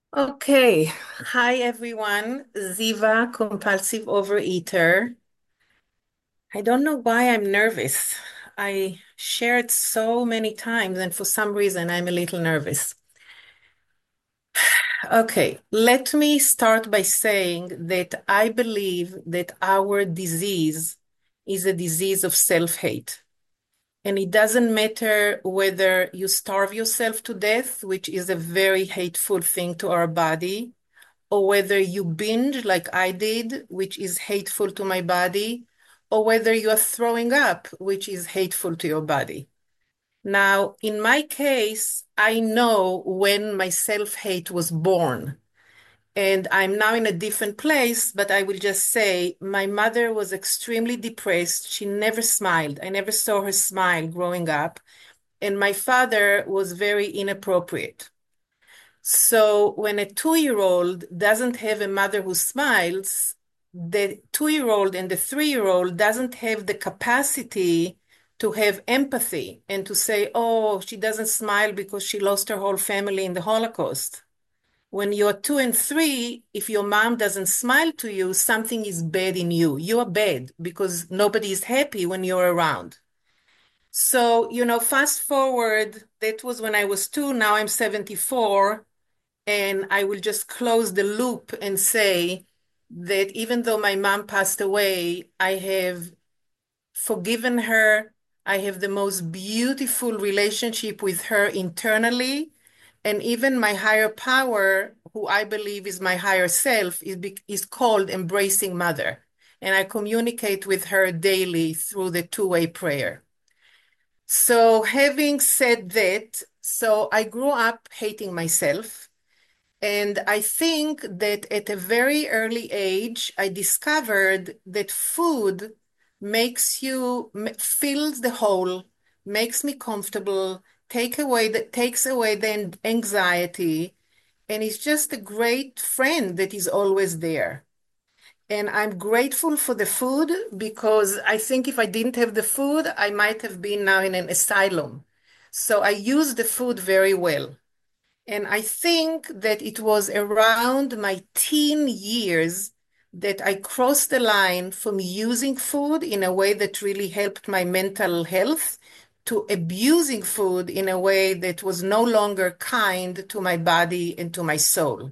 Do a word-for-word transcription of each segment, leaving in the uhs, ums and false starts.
Okay. Hi, everyone. Ziva, compulsive overeater. I don't know why I'm nervous. I shared so many times, and for some reason, I'm a little nervous. Okay, let me start by saying that I believe that our disease is a disease of self-hate. And it doesn't matter whether you starve yourself to death, which is a very hateful thing to our body, or whether you binge like I did, which is hateful to my body, or whether you are throwing up, which is hateful to your body. Now, in my case, I know when my self-hate was born, and I'm now in a different place, but I will just say my mother was extremely depressed. She never smiled. I never saw her smile growing up. And my father was very inappropriate. So when a two-year-old doesn't have a mother who smiles, the two-year-old and the three-year-old doesn't have the capacity to have empathy and to say, oh, she doesn't smile because she lost her whole family in the Holocaust. When you're two and three, if your mom doesn't smile to you, something is bad in you. You're bad because nobody is happy when you're around. So, you know, fast forward, that was when I was two, now I'm seventy-four. And I will just close the loop and say that even though my mom passed away, I have forgiven her. I have the most beautiful relationship with her internally. And even my higher power, who I believe is my higher self, is, be- is called Embracing Mother. And I communicate with her daily through the two-way prayer. So having said that, so I grew up hating myself. And I think that at a very early age, I discovered that food makes you, m- fills the hole, makes me comfortable, take away the, takes away the an- anxiety, and is just a great friend that is always there. And I'm grateful for the food because I think if I didn't have the food, I might have been now in an asylum. So I use the food very well. And I think that it was around my teen years that I crossed the line from using food in a way that really helped my mental health to abusing food in a way that was no longer kind to my body and to my soul.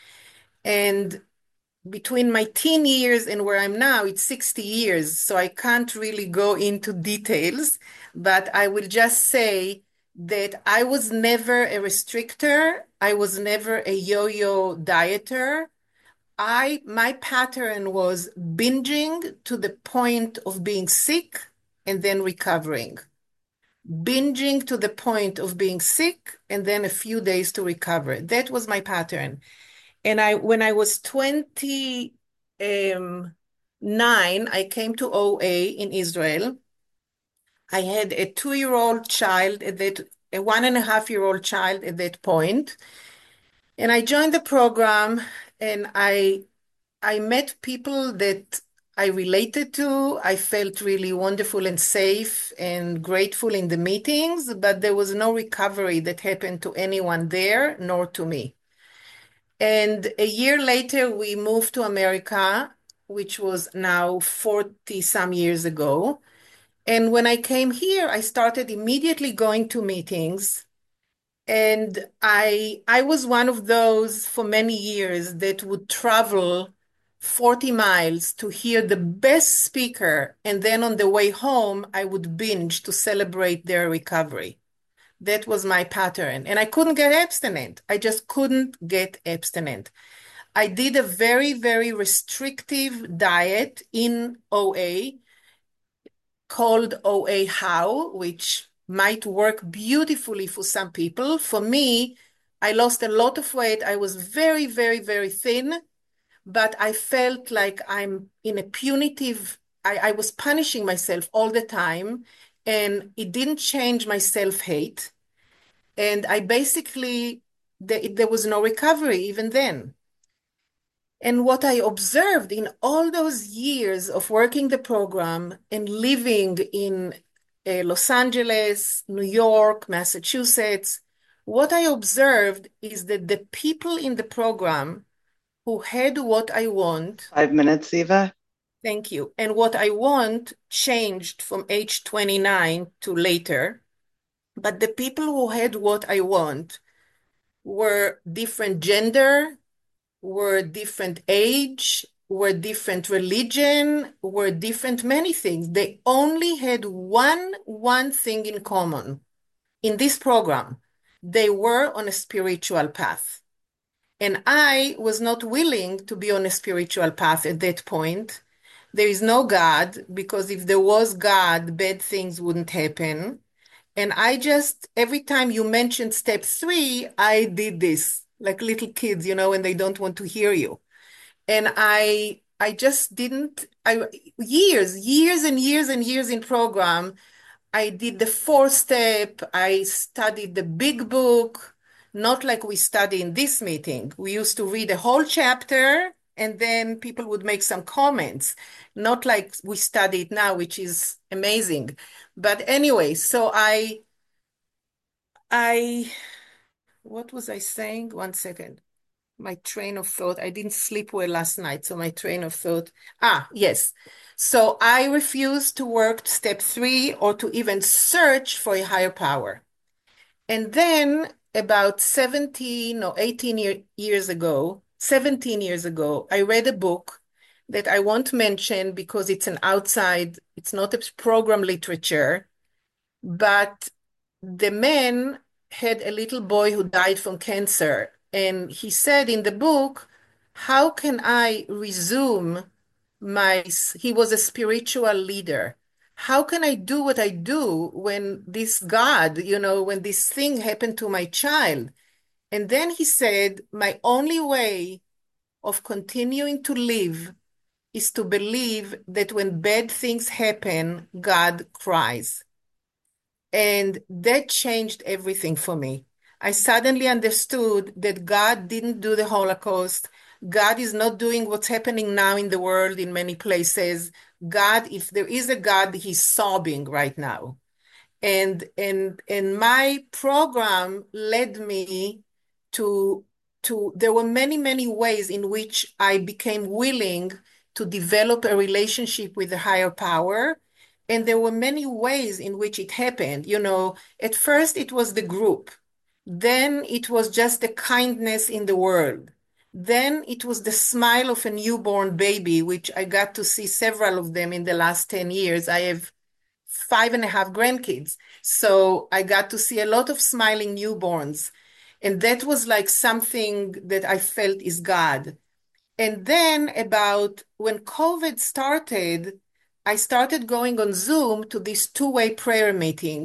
And between my teen years and where I'm now, it's sixty years. So I can't really go into details, but I will just say that I was never a restrictor. I was never a yo-yo dieter. I, my pattern was binging to the point of being sick and then recovering. Binging to the point of being sick and then a few days to recover. That was my pattern. And I, when I was twenty, um, nine, I came to O A in Israel. I had a two-year-old child at that, a one and a half year old child at that point. And I joined the program and I, I met people that I related to. I felt really wonderful and safe and grateful in the meetings, but there was no recovery that happened to anyone there, nor to me. And a year later, we moved to America, which was now forty some years ago. And when I came here, I started immediately going to meetings. And I I was one of those for many years that would travel forty miles to hear the best speaker. And then on the way home, I would binge to celebrate their recovery. That was my pattern. And I couldn't get abstinent. I just couldn't get abstinent. I did a very, very restrictive diet in O A called O A How, which might work beautifully for some people. For me, I lost a lot of weight. I was very, very, very thin, but I felt like I'm in a punitive, I, I was punishing myself all the time, and it didn't change my self-hate. And I basically, there, there was no recovery even then. And what I observed in all those years of working the program and living in uh, Los Angeles, New York, Massachusetts, What I observed is that the people in the program who had what I want, Five minutes, Eva. thank you, and what I want changed from age twenty-nine to later. But the people who had what I want were different gender, were different age, were different religion, were different many things. They only had one one thing in common in this program. They were on a spiritual path. And I was not willing to be on a spiritual path at that point. There is no God, because if there was God, bad things wouldn't happen. And I just, every time you mentioned step three, I did this, like little kids, you know, when they don't want to hear you. And I, I just didn't, I, years, years and years and years in program, I did the four step. I studied the big book, not like we study in this meeting. We used to read a whole chapter and then people would make some comments, not like we study it now, which is amazing. But anyway, so I, I, what was I saying? One second. My train of thought. I didn't sleep well last night, so my train of thought. Ah, yes. So I refused to work step three or to even search for a higher power. And then about seventeen or eighteen year, years ago, seventeen years ago, I read a book that I won't mention because it's an outside, it's not a program literature, but the man had a little boy who died from cancer. And he said in the book, how can I resume my, he was a spiritual leader. How can I do what I do when this God, you know, when this thing happened to my child? And then he said, my only way of continuing to live is to believe that when bad things happen, God cries. And that changed everything for me. I suddenly understood that God didn't do the Holocaust. God is not doing what's happening now in the world in many places. God, if there is a God, he's sobbing right now. And and and my program led me to to there were many, many ways in which I became willing to develop a relationship with a higher power. And there were many ways in which it happened. You know, at first it was the group. Then it was just the kindness in the world. Then it was the smile of a newborn baby, which I got to see several of them in the last ten years. I have five and a half grandkids. So I got to see a lot of smiling newborns. And that was like something that I felt is God. And then about when COVID started, I started going on Zoom to this two-way prayer meeting,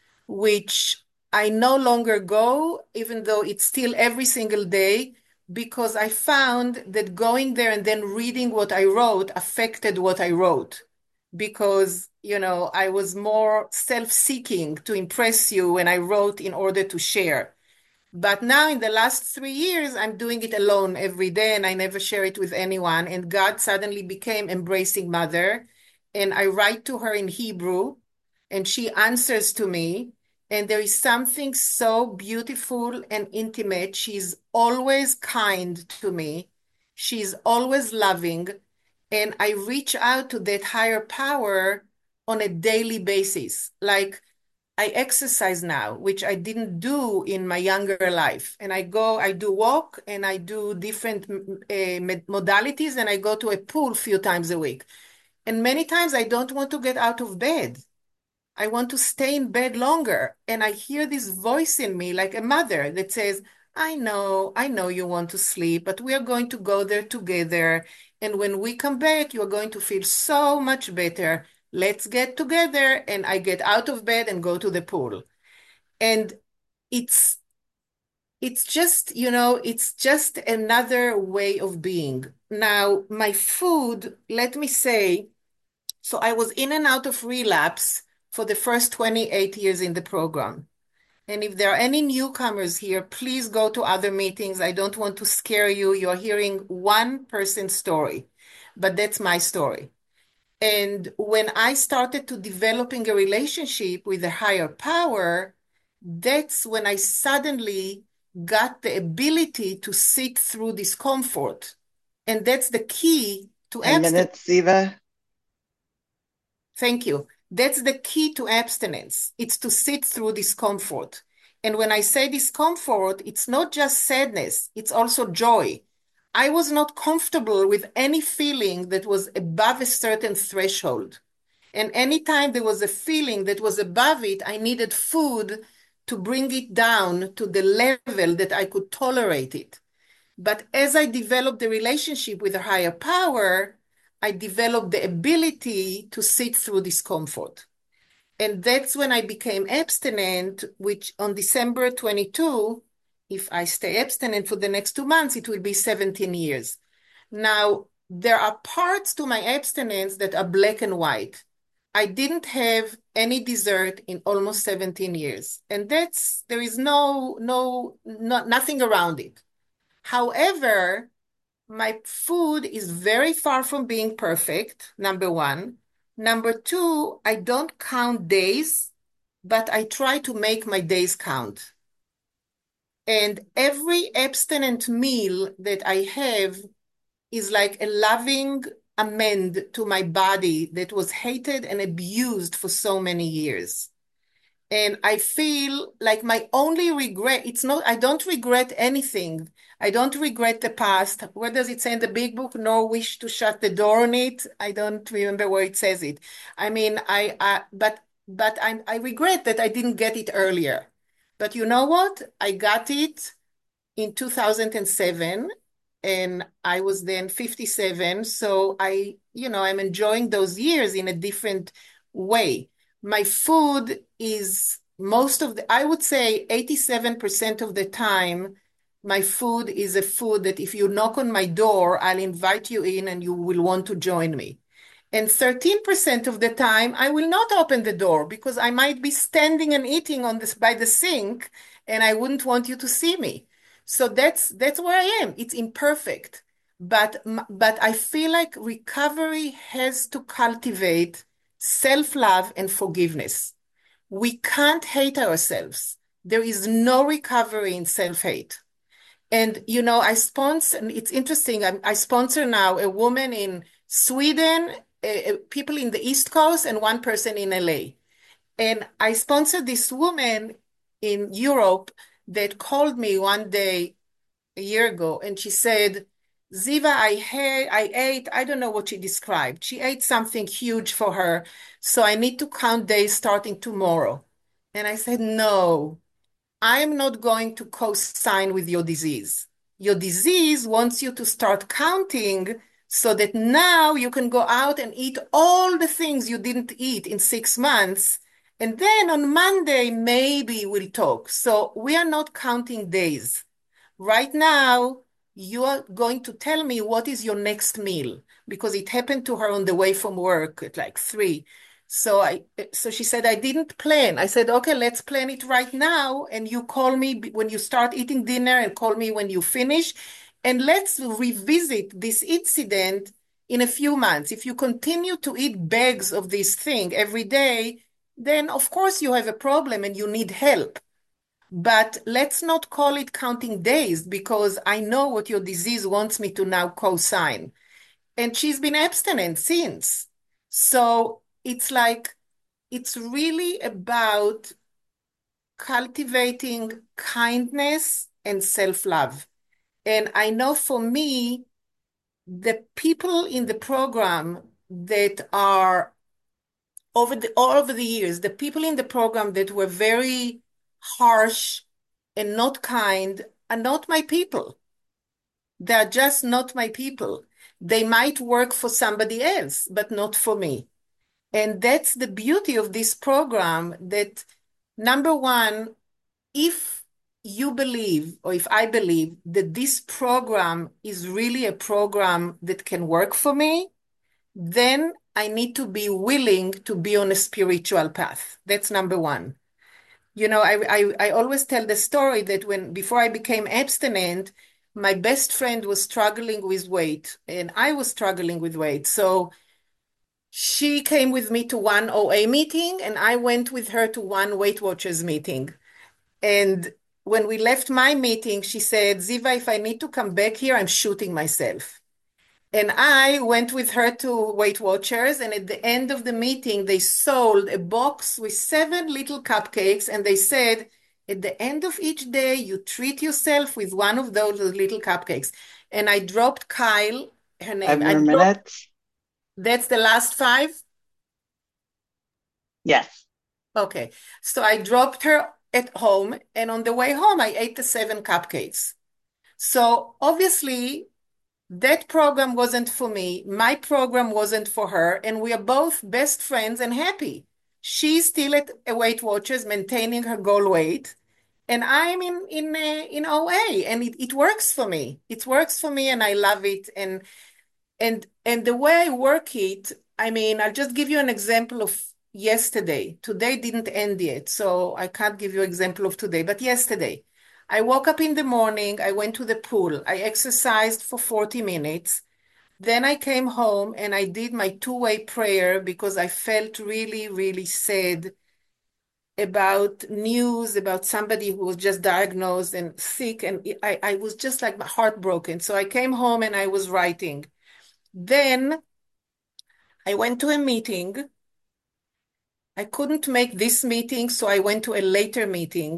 which I no longer go, even though it's still every single day, because I found that going there and then reading what I wrote affected what I wrote. Because, you know, I was more self-seeking to impress you when I wrote in order to share. But now in the last three years, I'm doing it alone every day and I never share it with anyone. And God suddenly became embracing mother. And I write to her in Hebrew and she answers to me. And there is something so beautiful and intimate. She's always kind to me. She's always loving. And I reach out to that higher power on a daily basis. Like, I exercise now, which I didn't do in my younger life. And I go, I do walk and I do different uh, modalities and I go to a pool a few times a week. And many times I don't want to get out of bed. I want to stay in bed longer. And I hear this voice in me like a mother that says, I know, I know you want to sleep, but we are going to go there together. And when we come back, you're going to feel so much better. Let's get together. And I get out of bed and go to the pool. And it's it's just, you know, it's just another way of being. Now, my food, let me say, so I was in and out of relapse for the first twenty-eight years in the program. And if there are any newcomers here, please go to other meetings. I don't want to scare you. You're hearing one person's story, but that's my story. And when I started to developing a relationship with a higher power, that's when I suddenly got the ability to sit through discomfort. And that's the key to ten abstinence. minutes, Ziva. Thank you. That's the key to abstinence. It's to sit through discomfort. And when I say discomfort, it's not just sadness, it's also joy. I was not comfortable with any feeling that was above a certain threshold. And anytime there was a feeling that was above it, I needed food to bring it down to the level that I could tolerate it. But as I developed the relationship with a higher power, I developed the ability to sit through discomfort. And that's when I became abstinent, which on December twenty-second, if I stay abstinent for the next two months, it will be seventeen years. Now, there are parts to my abstinence that are black and white. I didn't have any dessert in almost seventeen years. And that's, there is no, no, no, nothing around it. However, my food is very far from being perfect, number one. Number two, I don't count days, but I try to make my days count. And every abstinent meal that I have is like a loving amend to my body that was hated and abused for so many years. And I feel like my only regret, it's not, I don't regret anything. I don't regret the past. Where does it say in the big book? No wish to shut the door on it. I don't remember where it says it. I mean, I, I but, but I, I regret that I didn't get it earlier. But you know what? I got it in two thousand seven and I was then fifty-seven. So I, you know, I'm enjoying those years in a different way. My food is most of the, I would say eighty-seven percent of the time, my food is a food that if you knock on my door, I'll invite you in and you will want to join me. And thirteen percent of the time, I will not open the door because I might be standing and eating on this by the sink and I wouldn't want you to see me. So that's that's where I am. It's imperfect, but but I feel like recovery has to cultivate self-love and forgiveness. We can't hate ourselves. There is no recovery in self-hate. And you know, I sponsor, and it's interesting, I, I sponsor now a woman in Sweden, uh, uh, people in the East Coast, and one person in L A. And I sponsored this woman in Europe that called me one day a year ago, and she said, Ziva, I had, I ate, I don't know what she described. She ate something huge for her, so I need to count days starting tomorrow. And I said, no, I'm not going to co-sign with your disease. Your disease wants you to start counting so that now you can go out and eat all the things you didn't eat in six months. And then on Monday, maybe we'll talk. So we are not counting days. Right now, you are going to tell me what is your next meal because it happened to her on the way from work at like three. So I, so she said, I didn't plan. I said, okay, let's plan it right now. And you call me when you start eating dinner and call me when you finish. And let's revisit this incident in a few months. If you continue to eat bags of this thing every day, then of course you have a problem and you need help. But let's not call it counting days because I know what your disease wants me to now co-sign. And she's been abstinent since. So it's like, it's really about cultivating kindness and self-love. And I know for me, the people in the program that are over the all over the years, the people in the program that were very harsh and not kind are not my people. They're just not my people. They might work for somebody else, but not for me. And that's the beauty of this program that number one, if you believe, or if I believe that this program is really a program that can work for me, then I need to be willing to be on a spiritual path. That's number one. You know, I, I, I always tell the story that when, before I became abstinent, my best friend was struggling with weight and I was struggling with weight. So she came with me to one O A meeting and I went with her to one Weight Watchers meeting. And when we left my meeting, she said, Ziva, if I need to come back here, I'm shooting myself. And I went with her to Weight Watchers, and at the end of the meeting, they sold a box with seven little cupcakes, and they said, at the end of each day, you treat yourself with one of those little cupcakes. And I dropped Kyle, her Five name. I more dropped, minutes. that's the last five. Yes. Okay. So I dropped her at home, and on the way home, I ate the seven cupcakes. So obviously, that program wasn't for me. My program wasn't for her. And we are both best friends and happy. She's still at Weight Watchers, maintaining her goal weight. And I'm in in uh, in O A, and it, it works for me. It works for me, and I love it. And and and the way I work it, I mean, I'll just give you an example of yesterday. Today didn't end yet, so I can't give you an example of today, but yesterday. I woke up in the morning, I went to the pool, I exercised for forty minutes. Then I came home and I did my two-way prayer because I felt really, really sad about news about somebody who was just diagnosed and sick. And I, I was just like heartbroken. So I came home and I was writing. Then I went to a meeting. I couldn't make this meeting, so I went to a later meeting.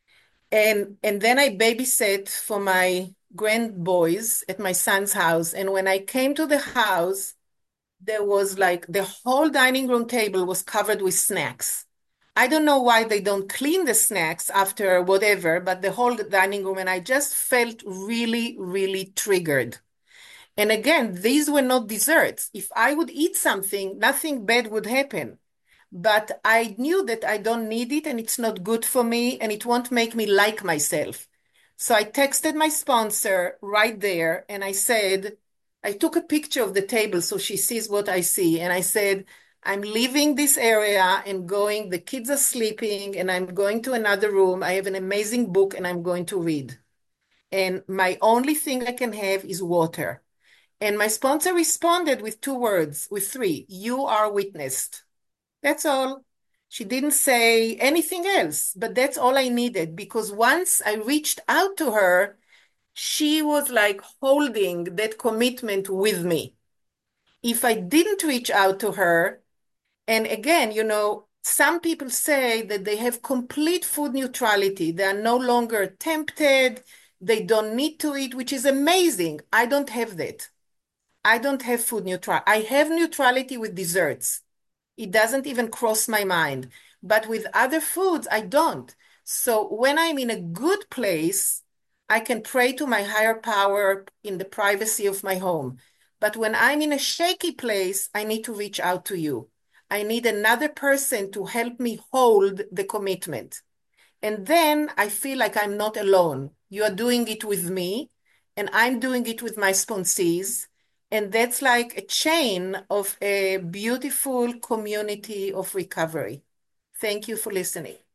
And and then I babysat for my grand boys at my son's house. And when I came to the house, there was like the whole dining room table was covered with snacks. I don't know why they don't clean the snacks after whatever, but the whole dining room, and I just felt really, really triggered. And again, these were not desserts. If I would eat something, nothing bad would happen. But I knew that I don't need it and it's not good for me and it won't make me like myself. So I texted my sponsor right there and I said, I took a picture of the table so she sees what I see. And I said, I'm leaving this area and going, the kids are sleeping and I'm going to another room. I have an amazing book and I'm going to read. And my only thing I can have is water. And my sponsor responded with two words, with three, you are witnessed. That's all. She didn't say anything else, but that's all I needed because once I reached out to her, she was like holding that commitment with me. If I didn't reach out to her, and again, you know, some people say that they have complete food neutrality. They are no longer tempted. They don't need to eat, which is amazing. I don't have that. I don't have food neutral. I have neutrality with desserts. It doesn't even cross my mind. But with other foods, I don't. So when I'm in a good place, I can pray to my higher power in the privacy of my home. But when I'm in a shaky place, I need to reach out to you. I need another person to help me hold the commitment. And then I feel like I'm not alone. You are doing it with me, and I'm doing it with my sponsees. And that's like a chain of a beautiful community of recovery. Thank you for listening.